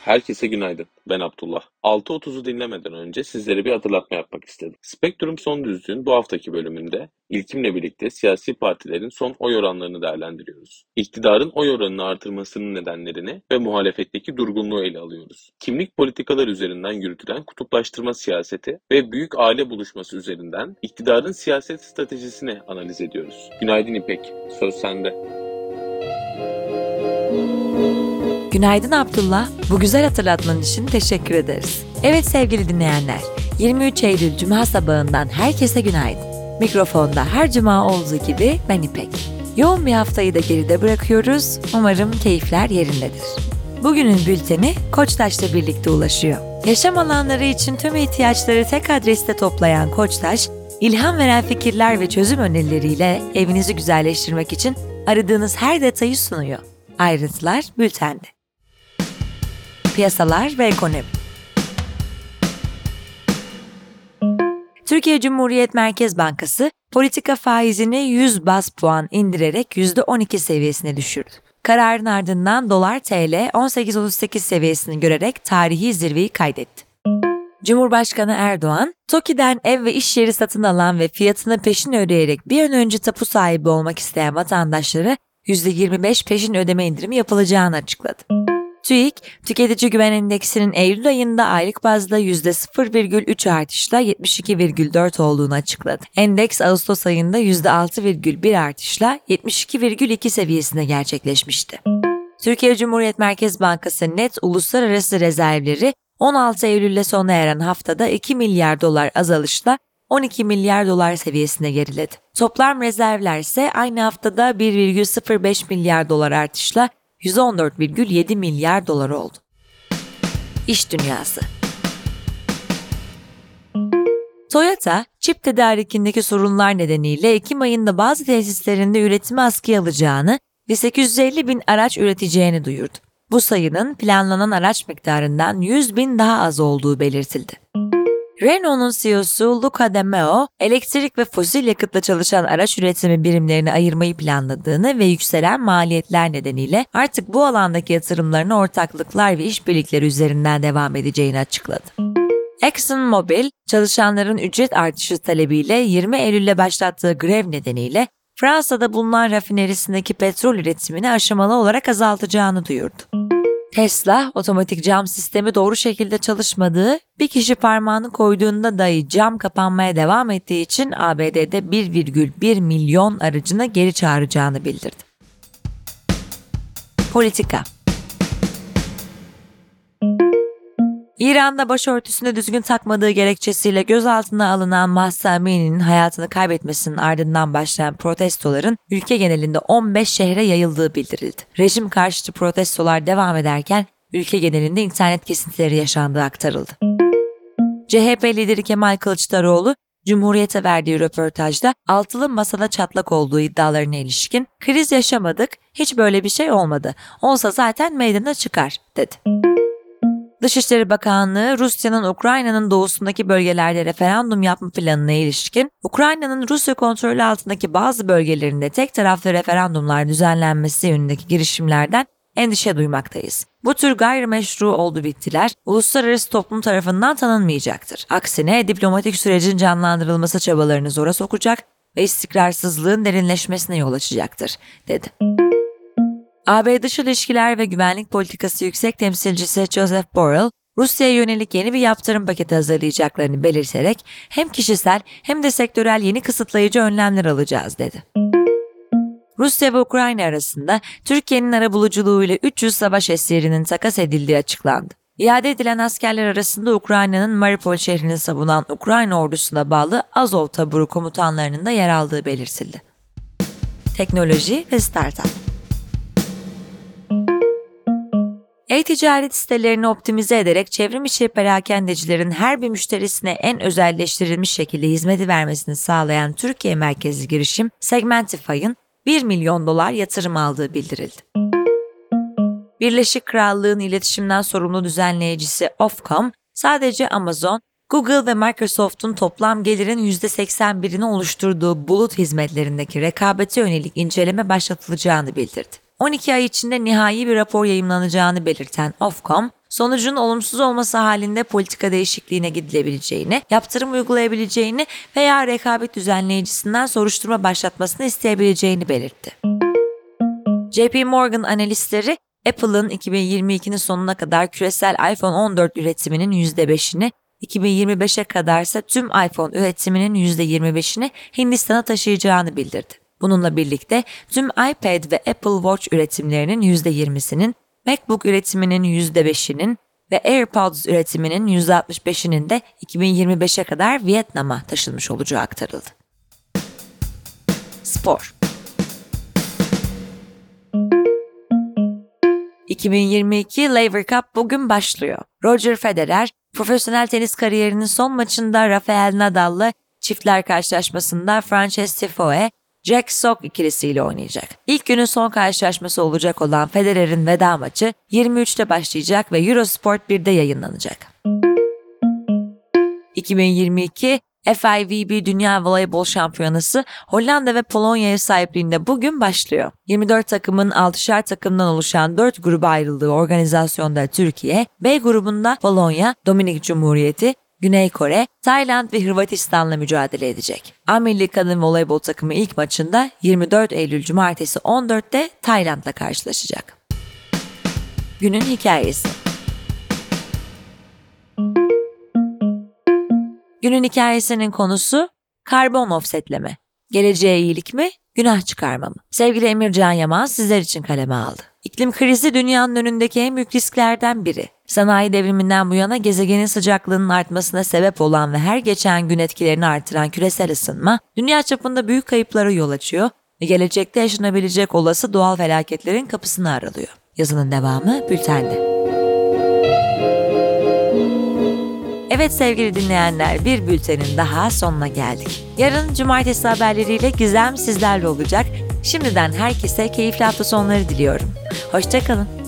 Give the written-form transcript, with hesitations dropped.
Herkese günaydın. Ben Abdullah. 6.30'u dinlemeden önce sizlere bir hatırlatma yapmak istedim. Spektrum Son Düzlüğün bu haftaki bölümünde İlkim'le birlikte siyasi partilerin son oy oranlarını değerlendiriyoruz. İktidarın oy oranını artırmasının nedenlerini ve muhalefetteki durgunluğu ele alıyoruz. Kimlik politikalar üzerinden yürütülen kutuplaştırma siyaseti ve büyük aile buluşması üzerinden iktidarın siyaset stratejisini analiz ediyoruz. Günaydın İpek, söz sende. Günaydın Abdullah. Bu güzel hatırlatman için teşekkür ederiz. Evet sevgili dinleyenler, 23 Eylül Cuma sabahından herkese günaydın. Mikrofonda her cuma olduğu gibi ben İpek. Yoğun bir haftayı da geride bırakıyoruz. Umarım keyifler yerindedir. Bugünün bülteni Koçtaş'la birlikte ulaşıyor. Yaşam alanları için tüm ihtiyaçları tek adreste toplayan Koçtaş, ilham veren fikirler ve çözüm önerileriyle evinizi güzelleştirmek için aradığınız her detayı sunuyor. Ayrıntılar bültende. Piyasalar ve ekonomi. Türkiye Cumhuriyet Merkez Bankası politika faizini 100 baz puan indirerek %12 seviyesine düşürdü. Kararın ardından dolar TL 18.38 seviyesini görerek tarihi zirveyi kaydetti. Cumhurbaşkanı Erdoğan, TOKİ'den ev ve iş yeri satın alan ve fiyatını peşin ödeyerek bir an önce tapu sahibi olmak isteyen vatandaşlara %25 peşin ödeme indirimi yapılacağını açıkladı. TÜİK, Tüketici Güven Endeksinin Eylül ayında aylık bazda %0,3 artışla 72,4 olduğunu açıkladı. Endeks Ağustos ayında %6,1 artışla 72,2 seviyesinde gerçekleşmişti. Türkiye Cumhuriyet Merkez Bankası net uluslararası rezervleri 16 Eylül'le sona eren haftada 2 milyar dolar azalışla 12 milyar dolar seviyesine geriledi. Toplam rezervler ise aynı haftada 1,05 milyar dolar artışla 114,7 milyar dolar oldu. İş dünyası. Toyota, çip tedarikindeki sorunlar nedeniyle Ekim ayında bazı tesislerinde üretimi askıya alacağını ve 850 bin araç üreteceğini duyurdu. Bu sayının planlanan araç miktarından 100 bin daha az olduğu belirtildi. Renault'un CEO'su Luca De Meo, elektrik ve fosil yakıtla çalışan araç üretimi birimlerini ayırmayı planladığını ve yükselen maliyetler nedeniyle artık bu alandaki yatırımlarına ortaklıklar ve işbirlikleri üzerinden devam edeceğini açıkladı. ExxonMobil, çalışanların ücret artışı talebiyle 20 Eylül'le başlattığı grev nedeniyle Fransa'da bulunan rafinerisindeki petrol üretimini aşamalı olarak azaltacağını duyurdu. Tesla, otomatik cam sistemi doğru şekilde çalışmadığı, bir kişi parmağını koyduğunda dahi cam kapanmaya devam ettiği için ABD'de 1,1 milyon aracını geri çağıracağını bildirdi. Politika. İran'da başörtüsünü düzgün takmadığı gerekçesiyle gözaltına alınan Mahsa Amini'nin hayatını kaybetmesinin ardından başlayan protestoların ülke genelinde 15 şehre yayıldığı bildirildi. Rejim karşıtı protestolar devam ederken ülke genelinde internet kesintileri yaşandığı aktarıldı. CHP lideri Kemal Kılıçdaroğlu, Cumhuriyet'e verdiği röportajda altılı masada çatlak olduğu iddialarına ilişkin "Kriz yaşamadık, hiç böyle bir şey olmadı. Olsa zaten meydana çıkar," dedi. Dışişleri Bakanlığı, Rusya'nın Ukrayna'nın doğusundaki bölgelerde referandum yapma planına ilişkin, Ukrayna'nın Rusya kontrolü altındaki bazı bölgelerinde tek taraflı referandumlar düzenlenmesi yönündeki girişimlerden endişe duymaktayız. Bu tür gayrimeşru oldu bittiler, uluslararası toplum tarafından tanınmayacaktır. Aksine diplomatik sürecin canlandırılması çabalarını zora sokacak ve istikrarsızlığın derinleşmesine yol açacaktır, dedi. AB Dış İlişkiler ve Güvenlik Politikası Yüksek Temsilcisi Joseph Borrell, Rusya'ya yönelik yeni bir yaptırım paketi hazırlayacaklarını belirterek hem kişisel hem de sektörel yeni kısıtlayıcı önlemler alacağız, dedi. Rusya ve Ukrayna arasında Türkiye'nin arabuluculuğuyla 300 savaş esirinin takas edildiği açıklandı. İade edilen askerler arasında Ukrayna'nın Mariupol şehrini savunan Ukrayna ordusuna bağlı Azov taburu komutanlarının da yer aldığı belirtildi. Teknoloji ve startup. E-ticaret sitelerini optimize ederek çevrim içi perakendecilerin her bir müşterisine en özelleştirilmiş şekilde hizmeti vermesini sağlayan Türkiye merkezli girişim Segmentify'ın 1 milyon dolar yatırım aldığı bildirildi. Birleşik Krallık'ın iletişimden sorumlu düzenleyicisi Ofcom, sadece Amazon, Google ve Microsoft'un toplam gelirin %81'ini oluşturduğu bulut hizmetlerindeki rekabete yönelik inceleme başlatılacağını bildirdi. 12 ay içinde nihai bir rapor yayımlanacağını belirten Ofcom, sonucun olumsuz olması halinde politika değişikliğine gidilebileceğini, yaptırım uygulayabileceğini veya rekabet düzenleyicisinden soruşturma başlatmasını isteyebileceğini belirtti. JP Morgan analistleri Apple'ın 2022'nin sonuna kadar küresel iPhone 14 üretiminin %5'ini, 2025'e kadarsa tüm iPhone üretiminin %25'ini Hindistan'a taşıyacağını bildirdi. Bununla birlikte tüm iPad ve Apple Watch üretimlerinin %20'sinin, MacBook üretiminin %5'inin ve AirPods üretiminin %65'inin de 2025'e kadar Vietnam'a taşınmış olacağı aktarıldı. Spor. 2022 Laver Cup bugün başlıyor. Roger Federer, profesyonel tenis kariyerinin son maçında Rafael Nadal'la çiftler karşılaşmasında Frances Tiafoe, Jack Sock ikilisiyle oynayacak. İlk günün son karşılaşması olacak olan Federer'in veda maçı 23'te başlayacak ve Eurosport 1'de yayınlanacak. 2022 FIVB Dünya Voleybol Şampiyonası Hollanda ve Polonya ev sahipliğinde bugün başlıyor. 24 takımın 6'şer takımdan oluşan 4 gruba ayrıldığı organizasyonda Türkiye, B grubunda Polonya, Dominik Cumhuriyeti, Güney Kore, Tayland ve Hırvatistan'la mücadele edecek. A Milli Kadın Voleybol takımı ilk maçında 24 Eylül Cumartesi 14'te Tayland'la karşılaşacak. Günün hikayesi. Günün hikayesinin konusu karbon offsetleme. Geleceğe iyilik mi, günah çıkarma mı? Sevgili Emircan Yaman sizler için kaleme aldı. İklim krizi dünyanın önündeki en büyük risklerden biri. Sanayi devriminden bu yana gezegenin sıcaklığının artmasına sebep olan ve her geçen gün etkilerini artıran küresel ısınma, dünya çapında büyük kayıplara yol açıyor ve gelecekte yaşanabilecek olası doğal felaketlerin kapısını aralıyor. Yazının devamı bültende. Evet sevgili dinleyenler, bir bültenin daha sonuna geldik. Yarın cumartesi haberleriyle Gizem sizlerle olacak. Şimdiden herkese keyifli hafta sonları diliyorum. Hoşça kalın.